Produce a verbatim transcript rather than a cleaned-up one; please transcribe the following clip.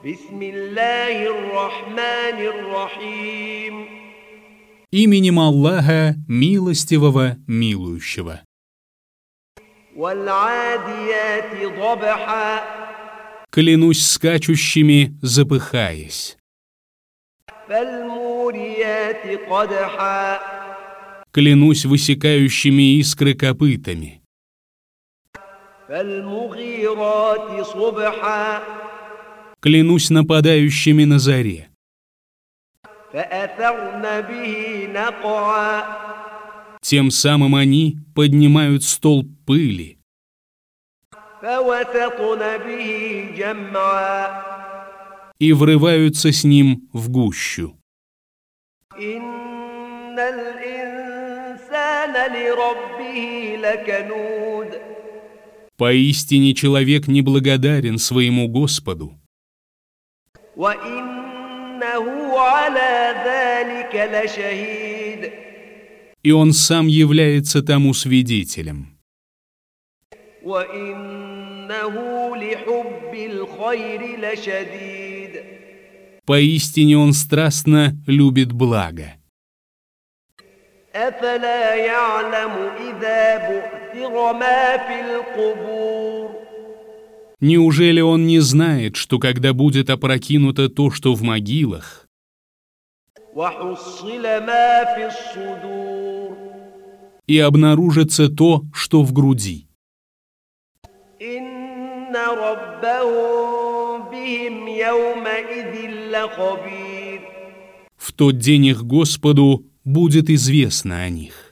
Бисмиллахир-рахманир-рахим. Именем Аллаха, милостивого, милующего. Вал'адияти дабха. Клянусь скачущими, запыхаясь. Фальмурияти кадха. Клянусь высекающими искры копытами. Фальмугирати субха. Клянусь нападающими на заре. Фа'атарна бихи нак'а. Тем самым они поднимают столб пыли. Фавасатна бихи джам'а. И врываются с ним в гущу. Инналь инсана лираббихи лакануд. Поистине человек неблагодарен своему Господу. Ва иннаху аля залика лашахид. И он сам является тому свидетелем. Ва иннаху лихуббил хайри лашадид. Поистине он страстно любит благо. Афала я'ламу иза бу'тира ма фил кубур. Неужели он не знает, что когда будет опрокинуто то, что в могилах, Ва хуссила ма фиссудур. и обнаружится то, что в груди? Инна раббахум бихим яумаидин лахабир. В тот день их Господу будет известно о них.